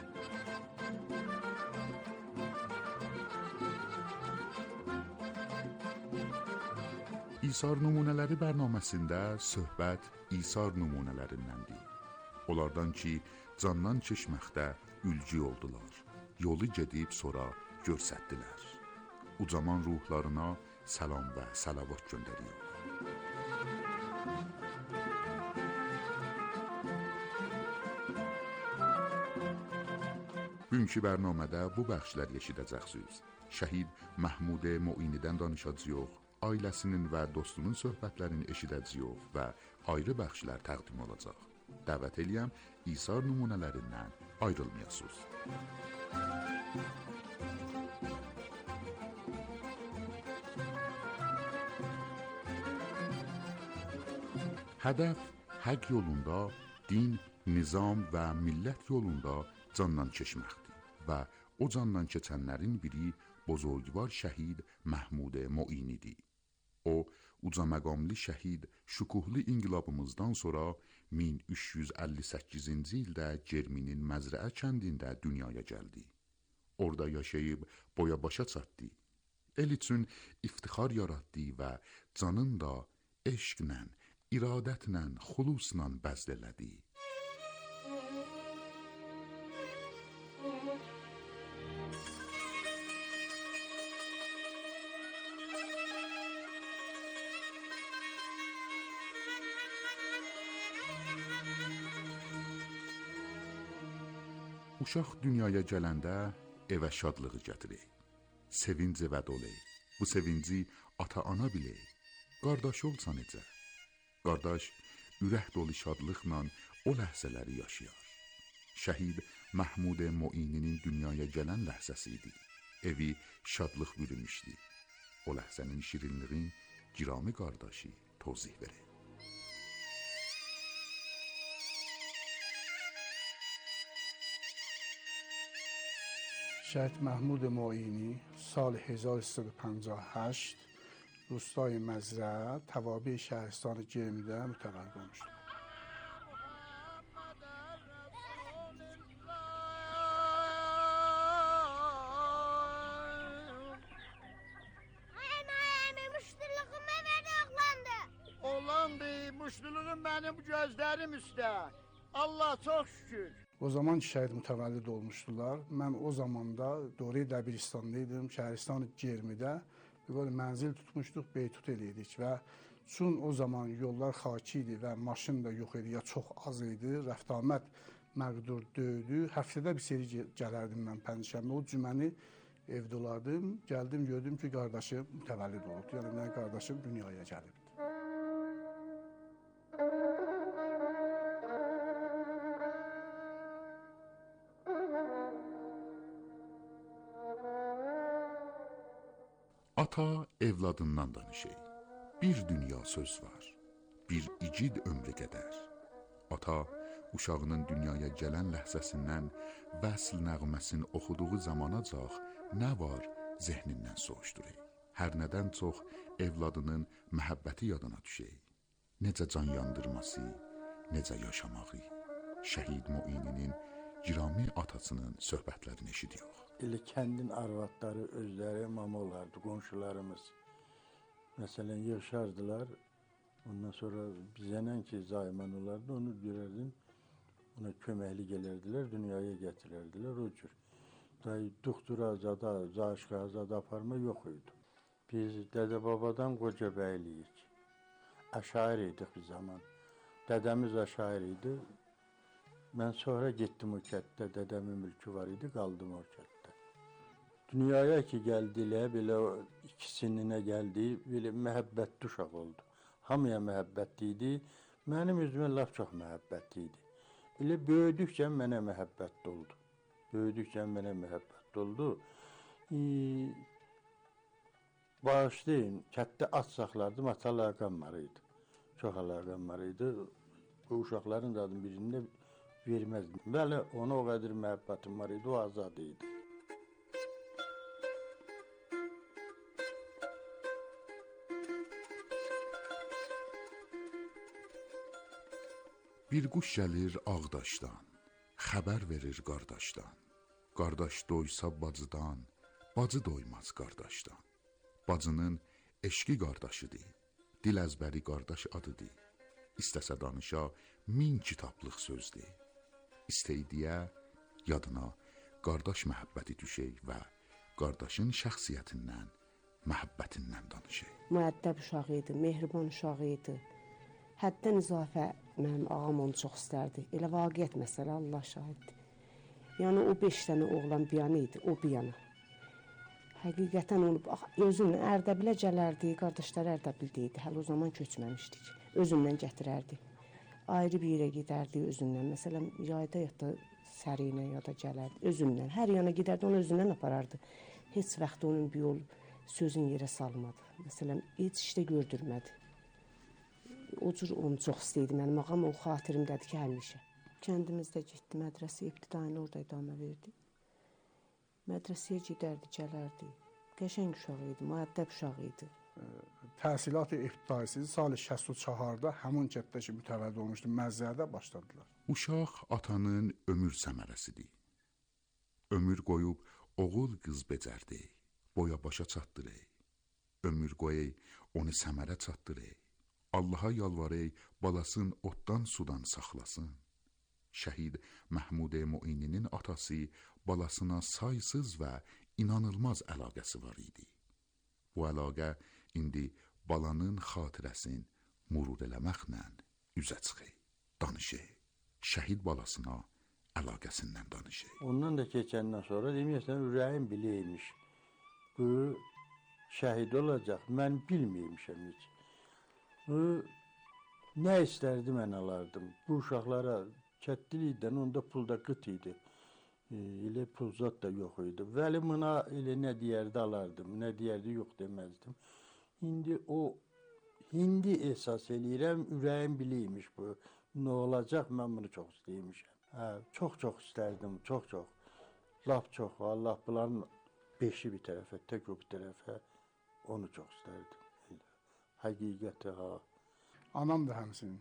İsar nümunələri bərnaməsində söhbət İsar nümunələrindəndir. Onlardan ki, candan keçməkdə ülgü oldular. Yolu gedib sonra görsətdilər. Ucaman ruhlarına salam və salavat göndəriyor. Bugünkü bərnamədə bu bəxşləri eşidəcəksiniz. Şəhid Məhmud Moinidən danışacağıq. Ailəsinin və dostunun söhbətlərini eşidəcəyik və ayrı bəxşlər təqdim olacaq. Dəvət eləyəm, İsar nümunələrindən ayrılmayasınız. Hədəf həq yolunda, din, nizam və millət yolunda candan keçməkdir və o candan keçənlərin biri bozorgvar şəhid Məhmud Moinidir. O, uca məqamlı şəhid şükuhlu inqilabımızdan sonra min üç yüz əlli səkkizinci ildə Cerminin Məzrəə kəndində dünyaya gəldi. Orada yaşayıb boya başa çatdı. El üçün iftixar yaratdı və canın da eşqlə, iradətlə, xulusla bəzd elədi. Uşaq dünyaya gələndə evə şadlığı gətirir. Sevinc evə dolu. Bu sevinci ata-ana bilir. Qardaş olsa necə? Qardaş ürək dolu şadlıqla o ləhzələri yaşayar. Şəhid Məhmud Moininin dünyaya gələn ləhzəsi idi. Evi şadlıq bürümüşdü. O ləhzənin şirinliğin girami qardaşı tozih verir. شهید محمود معینی سال هزار و سیصد و پنجاه و هشت روستای مزرعه توابع شهرستان جرمیده متولد شد. Oğlandı, muşluluğum benim gözlerim üstə. Allah çok şükür. O zaman şəhid mütəvəllid olmuşdular. Mən o zamanda Dori Dəbiristandaydım, şəhəristan Germidə. Böyle mənzil tutmuşduq, beytut eləydik və çün o zaman yollar xaki idi və maşın da yox idi, ya çox az idi. Rəftamət məqdur döydü. Həftədə bir seri gələrdim mən Pəncişəmə. O cüməni evdə olardım. Gəldim, gördüm ki, qardaşım mütəvəllid oldu. Yəni mənim qardaşım dünyaya gəlibdi. Ata evladından danışır. Bir dünya söz var, bir igid ömrü qədər. Ata uşağının dünyaya gələn ləhzəsindən vəsl nəğməsini oxuduğu zamanacaq nə var zehnindən soruşturur. Hər nədən çox evladının məhəbbəti yadına düşür. Necə can yandırması, necə yaşamağı. Şəhid Moininin girami atasının söhbətlərini eşidiyor. Elə kəndin arvadları özləri mama olardı, qonşularımız. Məsələn, yaşardılar. Ondan sonra bizənən ki, zayman olardı, onu görərdin. Ona köməkli gələrdilər, dünyaya gətirərdilər, o cür. Day, doktora, zada, zaşqa, zada aparma yox idi. Biz dədə-babadan qoca bəyliyik. Əşair idik bir zaman. Dədəmiz əşair idi. Mən sonra getdim o kətdə, dədəmin mülkü var idi, qaldım o kətdə. Dünyaya ki gəldilə, belə ikisininə gəldi, belə məhəbbətli uşaq oldu. Hamıya məhəbbətli idi, mənim üzümə laf çox məhəbbətli idi. Elə böyüdükcə mənə məhəbbətli oldu. Böyüdükcə mənə məhəbbətli oldu. E, bağışlayın, kətdə at saxlardım, at əlaqəm var idi. Çox əlaqəm var idi. Bu uşaqların da adını birində verməzdim. Bəli, ona o qədər məhəbbətim var idi, o azad idi. Bir quş gəlir Ağdaşdan, xəbər verir qardaşdan. Qardaş doysa bacıdan, bacı doymaz qardaşdan. Bacının eşqi qardaşıdır, dil əzbəri qardaş adıdır. İstəsə danışa min kitablıq sözdür. İstəydiyə yadına qardaş məhəbbəti düşək və qardaşın şəxsiyyətindən, məhəbbətindən danışək. Müəddəb uşaq idi, mehriban uşaq idi. Həddən izafə mənim ağam onu çox istərdi. Elə vaqiət məsələ, Allah şahiddir. Yəni o beş dənə oğlan bir yana idi, o bir yana. Həqiqətən onu özünlə Ərdəbilə gələrdi, qardaşları Ərdəbildə idi. Hələ o zaman köçməmişdik. Özündən gətirərdi. Ayrı bir yerə gedərdi özündən. Məsələn, yayda ya da sərinə ya da gələrdi özündən. Hər yana gedərdi, onu özündən aparardı. Heç vaxt onun bir yol sözün yerə salmadı. Məsələn, heç işdə gördürmədi. O cür onu çox istəyirdi mənim ağam, o xatirimdədir ki, həmişə. Kəndimizdə getdi, mədrəsə ibtidaini orada idamə verdi. Mədrəsəyə gedərdi, gələrdi. Qəşəng uşaq idi, müəddəb uşaq idi. Təhsilat-ı ibtidaisi salı şəsd və çaharda həmin kətdə ki, mütəvəllid olmuşdu, məzrədə başladılar. Uşaq atanın ömür səmərəsidir. Ömür qoyub oğul qız becərdi, boya başa çatdırır. Ömür qoyub onu səmərə çatdırır. Allaha yalvarır, balasın otdan sudan saxlasın. Şəhid Məhmud Moininin atası balasına saysız və inanılmaz əlaqəsi var idi. Bu əlaqə indi balanın xatirəsin murud eləməklə üzə çıxır, danışır. Şəhid balasına əlaqəsindən danışır. Ondan da keçəndən sonra deməyəsən ürəyim biləymiş. Bu şəhid olacaq. Mən bilməymişəm heç. Bu nə istərdi mən alardım. Bu uşaqlara çətdilikdən onda pulda qıt idi. E, elə pul zat da yox idi. Vəli buna elə nə deyərdi alardım, nə deyərdi yox deməzdim. İndi o indi ehsas eləyirəm, ürəyim biləymiş bu. Nə olacaq, mən bunu çox istəymişəm. Hə, çox-çox istərdim, çox-çox. Lap çox, Allah bunların beşi bir tərəfə, tək o bir tərəfə, onu çox istərdim. Həqiqəti, ha. Anam da həmsin.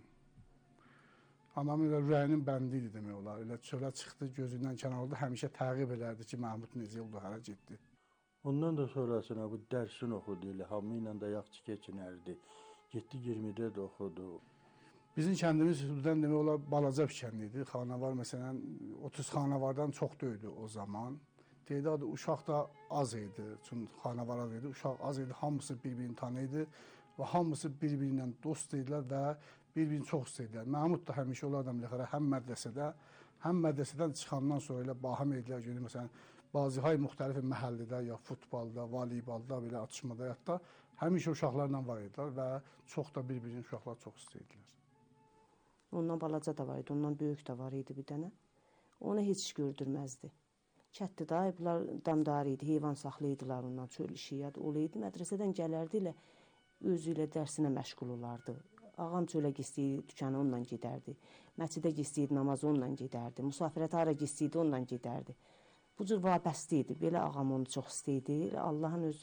Anam elə ürəyinin bəndi idi demək olar. Elə çölə çıxdı, gözündən kənarda həmişə təqib elərdi ki, Mahmud necə oldu, hara getdi. Ondan da sonrasına bu dərsini oxudu elə, hamı ilə də yaxşı keçinərdi. Getdi iyirmidə də oxudu. Bizim kəndimiz hüdudən demək olar balaca bir kənd idi. Xanavar məsələn otuz xanavardan çox döydü o zaman. Tədadı uşaq da az idi. Çünki xanavar az idi, uşaq az idi. Hamısı bir-birini tanıyırdı və hamısı bir-birindən dost idilər və bir-birini çox istəyirdilər. Mahmud da həmişə onlardan biləxərə həm mədrəsədə, həm mədrəsədən çıxandan sonra elə baham edilər ki, məsələn, bazı hay müxtəlif məhəllədə ya futbolda, voleybolda, belə atışmada həyatda həmişə uşaqlarla var idilər və çox da bir-birini uşaqlar çox istəyirdilər. Ondan balaca da var idi, ondan böyük də var idi bir dənə. Onu heç gördürməzdi. Çətdi da, bunlar damdar idi, heyvan saxlayırdılar ondan, çöl işi yad olaydı. Mədrəsədən gələrdi ilə özü ilə dərsinə məşğul olardı. Ağam çölə gitsəydi, dükanı onunla gedərdi. Məscidə gitsəydi, namazı onunla gedərdi. Musafirət hara gitsəydi, onunla gedərdi. Bu cür vabəsti idi. Belə ağam onu çox istəyirdi. Allahın öz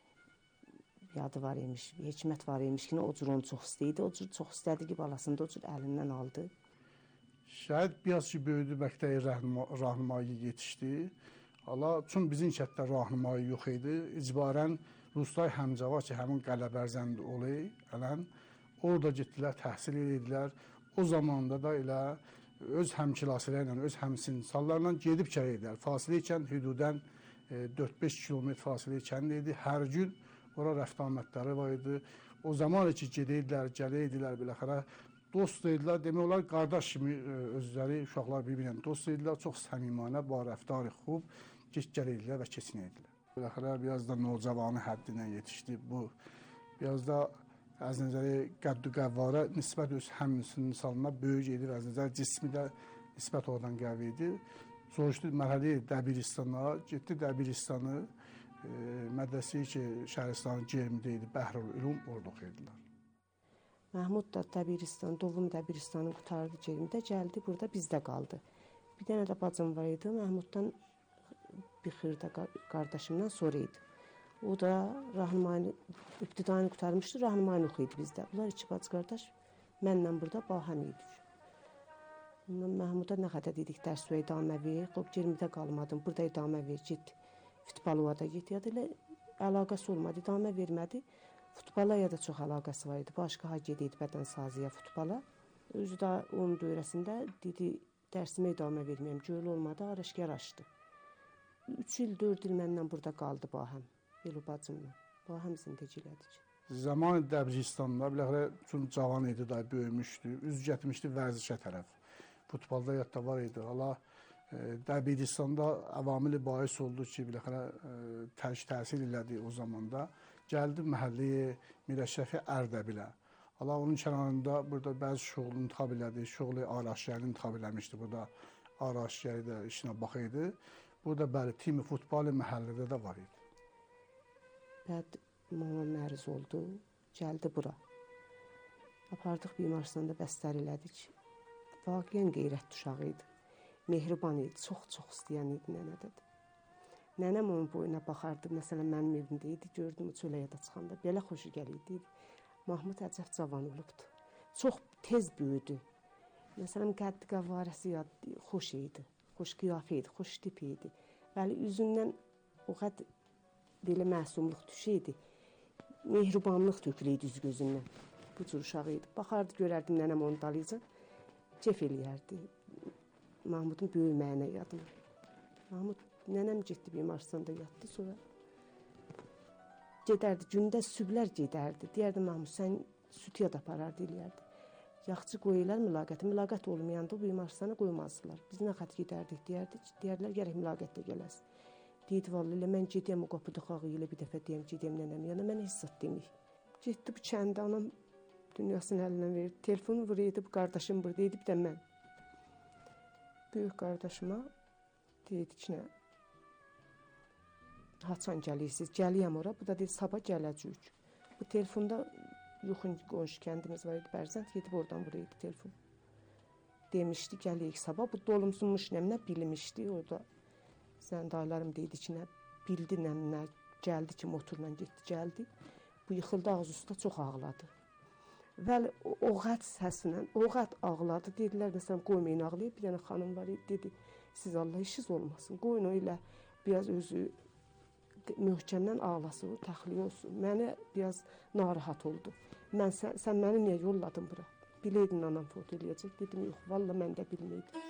yadı var imiş, hikmət var imiş ki, o cür onu çox istəyirdi. O cür çox istədi ki, balasını da o cür əlindən aldı. Şəhid biraz ki, böyüdü, məktəyi rahnumayı yetişdi. Allah, çünki bizim kətdə rahnumayı yox idi. İcbarən Ruslar Həmcava ki, həmin Qələbərzənd olayı, ələn, orada getdilər, təhsil edildilər. O zamanda da elə öz həmkilasılarla, öz həmsinsallarla gedib gələ edilər. Fasilə ikən hüdudən dörd beş kilometr fasilə ikən idi. Hər gün ora rəftamətləri var idi. O zaman ki, gedəydilər, gələ edilər, biləxərə dost idilər. Demək olar, qardaş kimi özləri, uşaqlar bir-birlə dost idilər. Çox səmimanə, ba rəftarı xub, gələ edilər və keçinə edilər. Biləxərə, biraz da nocavanı həddinə yetişdi. Bu, biraz da az nəzəri qəddu qəvvara nisbət öz həmsinin salına böyük idi və az nəzəri cismi də nisbət oradan qəvi idi. Soruşdu mərhəli Dəbiristana, getdi Dəbiristanı, e, mədrəsi ki, Şəhristanın Cermidə idi, Bəhrül Ülum orada oxuyurdular. Mahmud da Dəbiristan, Dovum Dəbiristanı qutardı Cermidə, gəldi, burada bizdə qaldı. Bir dənə də bacım var idi, Mahmuddan bir xırda qardaşımdan sonra idi. O da Rahnumayını, ibtidaini qutarmışdı, Rahnumayını oxuydu bizdə. Bunlar iki bacı qardaş, mənlə burada bahəm idik. Ondan Mahmuda nə qədər dedik, dərs və idamə ver, qop Cermidə qalmadım, burada idamə ver, get, futbalıya da get, ya da elə əlaqəsi olmadı, idamə vermədi. Futbala ya da çox əlaqəsi var idi, başqa ha gedəydi bədən sazıya futbala. Özü də onun dövrəsində dedi, dərsimə idamə verməyəm, göl olmadı, araşkar açdı. Üç il, dörd il məndən burada qaldı bahəm, Yelu bacımla. Bahəm zindəci elədik. Zaman Dəbiristanda, biləxərə, üçün cavan idi, da böyümüşdü, üz getmişdi vərzişə tərəf. Futbolda yadda var idi. Hala e, Dəbiristanda avamili bahis oldu ki, biləxərə, e, təş təsir elədi o zamanda. Gəldi məhəlləyə Mirəşrəfi Ərdəbilə. Hala onun kənarında burada bəzi şoğlu intiqab elədi, şoğlu araşgərini intiqab eləmişdi. Burada araşgəri də işinə baxıydı. Burada bəli, timi futbolu məhəllədə də var idi. Bəd mama məriz oldu, gəldi bura. Apardıq bimarstanda bəstər elədik. Vaqiən qeyrətli uşağı idi. Mehriban idi, çox-çox istəyən idi nənədədir. Nənəm onun boyuna baxardı, məsələn, mənim evimdə idi, gördüm o çöləyə də çıxanda, belə xoşu gəliydi. Mahmud əcəb cavan olubdu, çox tez böyüdü. Məsələn, qəddi qəvarəsi xoş idi, xoş qiyafə idi, xoş tip idi. Bəli, üzündən o qəd belə məsumluq düşəydi, mehribanlıq töküləydi üz gözündən. Bu cür uşağı idi. Baxardı, görərdim nənəm onu dalayıca, cef eləyərdi. Mahmudun böyüməyinə yadıma. Mahmud nənəm getdi bimarstanda yatdı, sonra gedərdi, gündə süblər gedərdi. Deyərdi, Mahmud, sən süt yad aparardı, eləyərdi. Yaxçı qoyurlar mülaqəti. Mülaqət olmayanda bu bimaristana qoymazdılar. Biz nə xət gedərdik, deyərdik. Deyərdilər, gərək mülaqətdə gələz. Deyirdi, vallahi, mən gedəm o qapıda xağı ilə bir dəfə deyəm, gedəm nənəm yana, mən heç zat deməyim. Getdi bu kəndə, anam dünyasını əlindən verdi. Telefonu vuruydu, bu qardaşım burada idi, bir də mən. Böyük qardaşıma deyirdi ki, nə? Haçan gəlirsiniz, gəliyəm ora. Bu da deyir, sabah gələcəyik. Bu telefonda yoxun qonşu kəndimiz var idi, Bərzənd, gedib oradan vuruydu telefon. Demişdi, gəliyik sabah. Bu dolumsunmuş nəmnə bilmişdi orada. Sən dayılarım deyirdi ki, nə bildi nəmnə, gəldi ki, motorla getdi, gəldi. Bu yıxıldı ağız üstə, çox ağladı. Vəli o qət səsinə, o qət ağladı. Dedilər, məsələn, qoymayın ağlayıb. Bir dənə xanım var idi, dedi, siz Allah işiniz olmasın. Qoyun o ilə biraz özü möhkəmdən ağlasın, təxliyə olsun. Mənə biraz narahat oldu. Mən, sən, sən məni niyə yolladın bura? Biləydin anam foto eləyəcək. Dedim, yox, valla mən də bilməydim.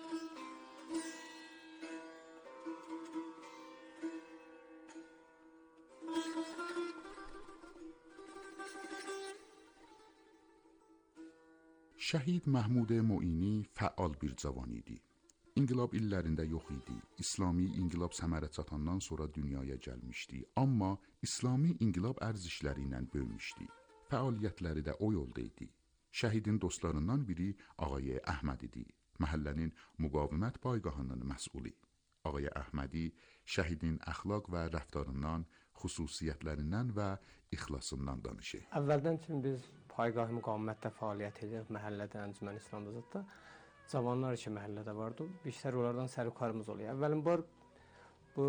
Şəhid Məhmud Moini fəal bir cavan idi. İnqilab illərində yox idi. İslami inqilab səmərə çatandan sonra dünyaya gəlmişdi. Amma İslami inqilab ərzişləri ilə böyümüşdi. Fəaliyyətləri də o yolda idi. Şəhidin dostlarından biri Ağay Əhməd idi. Məhəllənin müqavimət paygahının məsulü. Ağay Əhmədi şəhidin əxlaq və rəftarından, xüsusiyyətlərindən və ixlasından danışır. Əvvəldən üçün biz paygah müqavimətdə fəaliyyət edirik, məhəllədə, Əncümən İslam Azadda. Cavanlar iki məhəllədə vardı. Bizlər onlardan sərkarımız oluyor. Əvvəlin var bu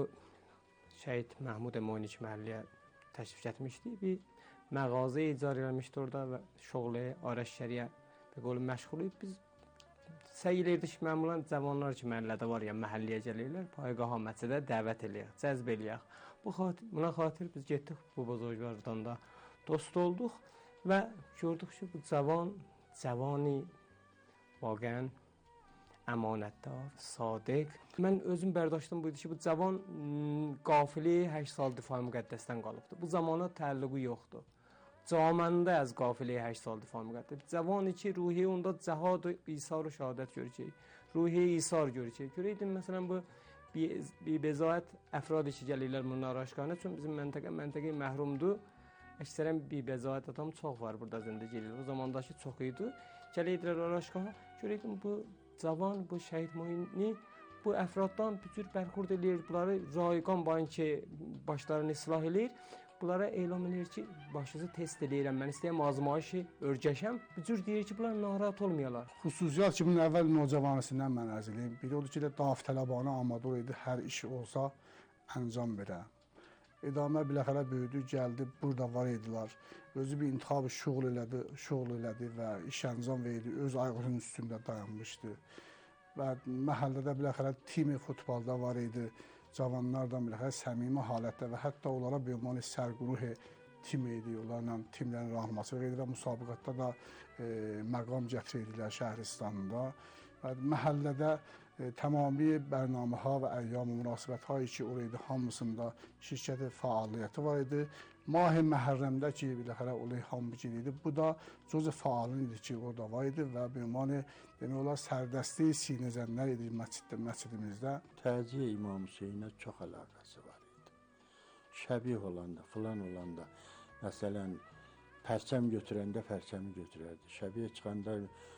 şəhid Məhmud Moini iki məhəlləyə təşrif getmişdi. Bir məğazı icarə eləmişdi orada və şoğlu, araşşəriyə bir qolu məşğul idi. Biz səy eləyirdik ki, məmulən cavanlar iki məhəllədə var ya, məhəlləyə gəlirlər, paygaha məsədə dəvət eləyək, cəzb eləyək. Bu xatir, buna xatir biz getdik bu bozorglardan da dost olduq və gördük ki, bu cavan, cavani vaqən əmanətdar, sadiq. Mən özüm bərdاشtım buydu ki, bu cavan qafili həkd sal difai müqəddəsdən qalıbdır. Bu zamana təəlluqu yoxdur. Caməndə az qafili həkd sal difai müqəddəs. Cavan ki, ruhi onda cəhad və isar və şəhadət görəcək. Ruhi isar görəcək. Görəydin, məsələn, bu bir bezayət əfrad ki, gəlirlər bunun araşqanə. Çünki bizim məntəqə, məntəqə məhrumdur. Əksərən bir bezayət adam çox var burada zindəci eləyir. O zamandakı çox idi. Gəlirdilər araşqanə. Görəydin, bu cavan, bu şəhid Moini bu əfraddan bir cür bərxurd eləyir, bunları rayqan bayın ki, başlarını islah eləyir, bunlara elam eləyir ki, başınızı test eləyirəm, mən istəyəm azmayışı örgəşəm, bir cür deyir ki, bunlar narahat olmayalar. Xüsusiyyət ki, bunun əvvəl nocavanəsindən mən ərz eləyim. Biri odur ki, daf tələbanə amadə idi, hər iş olsa əncam verə. İdamə biləxərə böyüdü, gəldi, burada var idilər. Özü bir intixabı şuğul elədi, şuğul elədi və iş əncam verdi, öz ayağının üstündə dayanmışdı. Və məhəllədə biləxərə timi futbolda var idi, cavanlardan biləxərə səmimi halətdə və hətta onlara bir ümani sərquruhi tim idi, onlarla timlərin rahması verdi və müsabiqatda da e, məqam gətirdilər Şəhristanında. Və məhəllədə E, tamami bərnaməha və əyyam-ı münasibətləri ki, oraydı hamısında şirkəti fəaliyyəti var idi. Mah-i Məhərrəmdə ki, biləxərə olay hamı idi. Bu da cüz fəalın idi ki, orada var idi və bir ümani demək olar sərdəsti sinəzənlər idi məsciddə, məscidimizdə. Təziyə İmam Hüseynə çox əlaqəsi var idi. Şəbih olanda, filan olanda, məsələn, pərçəm götürəndə pərçəmi götürərdi. Şəbih çıxanda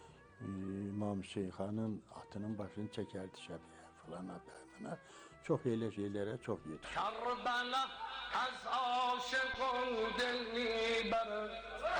İmam Hüseyin xanın atının başını çəkərdi şəbiyə, filana, bəhmənə. Çox elə şeylərə çox yedir. Karbala az aşıqın dilini bərər,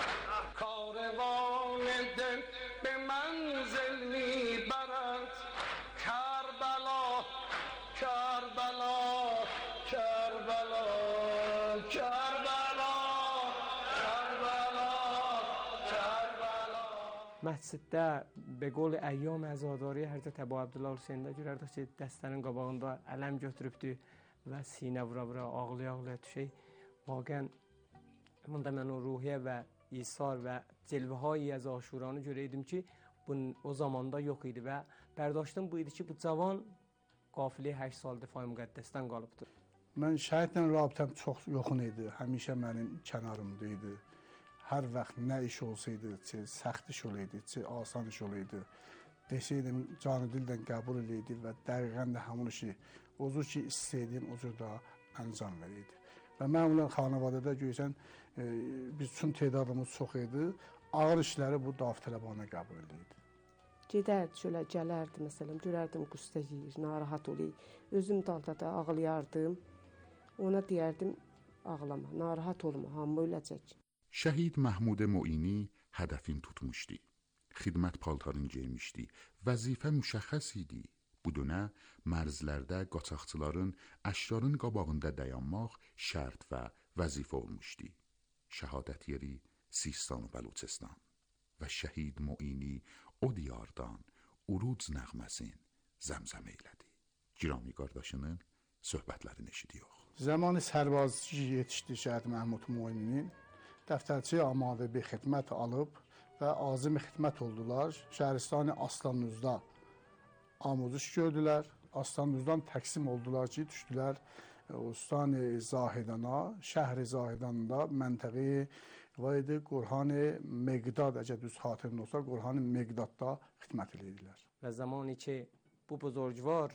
karvan edin bir mənzilini bərər. Karbala, Karbala, Karbala, Karbala, Karbala, Karbala. Məsciddə be qol əyyam əzadari Həzrət Əbu Abdullah Hüseyndə görərdik ki, dəstənin qabağında ələm götürübdü və sinə vura-vura, ağlaya-ağlaya düşək. Vaqən, bunda mən o ruhiyyə və isar və cilvəhay az aşuranı görəydim ki, bu o zamanda yox idi və bərdاشtım bu idi ki, bu cavan qafili həkd sal difai müqəddəsdən qalıbdır. Mən şəhidlə rabitəm çox yoxun idi, həmişə mənim kənarımda idi. hər vaxt nə iş olsaydı, çi səxt iş olaydı, çi asan iş olaydı, desəydim canı dildən qəbul eləydi və dəqiqən də həmin işi o cür ki istəyirdim, o cür də əncam verirdi. Və məmulən xanavadada görsən, e, biz üçün tədadımız çox idi, ağır işləri bu davtələbana qəbul edirdi. Gedərdi, şöyle gələrdi məsələn, görərdim qüstə yeyir, narahat olur. Özüm dalda da ağlayardım. Ona deyərdim, ağlama, narahat olma, hamı öləcək. Şəhid Mahmud Moini hədəfin tutmuşdu. Xidmət paltarını geymişdi. Vəzifə müşəxəs idi. Bu dönə mərzlərdə qaçaqçıların əşrarın qabağında dayanmaq şərt və vəzifə olmuşdu. Şəhadət yeri Sistan və Bəluçistan və şəhid Moini o diyardan uruc nəğməsin zəmzəm eylədi. Girami qardaşının söhbətlərini eşidiyor. Zamanı sərbazcı yetişdi şəhid Mahmud Moininin. Dəftərçi amadə bir xidmət alıb və azim xidmət oldular. Şəhristan Aslanuzda amuzuş gördülər. Aslanuzdan təqsim oldular ki, düşdülər Ustan Zahidana, şəhri Zahidanda məntəqi var idi, Qorxan-ı Meqdad, əgər düz xatirin olsa, Qorxan-ı Meqdadda xidmət edirdilər. Və zamanı ki, bu buzurgvar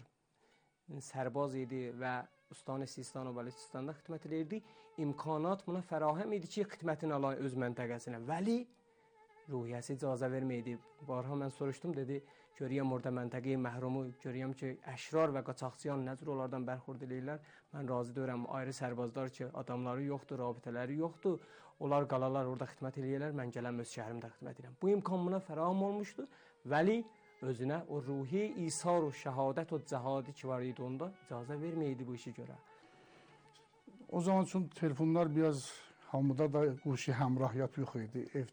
sərbaz idi və Ustan Sistan və Bəluçistanda xidmət edirdi, imkanat buna fərahem idi ki, xidmətini alay öz məntəqəsinə. Vəli ruhiyyəsi icazə verməydi. Barha mən soruşdum, dedi, görəyəm orada məntəqəyi məhrumu, görəyəm ki, əşrar və qaçaqçıyan nəzr onlardan bərxurd edirlər. Mən razı deyirəm, ayrı sərbazlar ki, adamları yoxdur, rabitələri yoxdur. Onlar qalalar orada xidmət edirlər, mən gələm öz şəhrimdə xidmət edirəm. Bu imkan buna fərahem olmuşdu. Vəli özünə o ruhi isar o şəhadət o cəhadi ki var idi onda icazə verməydi bu işi görə. O zaman üçün telefonlar biraz hamıda da quşi həmrahiyyat yox idi. Ev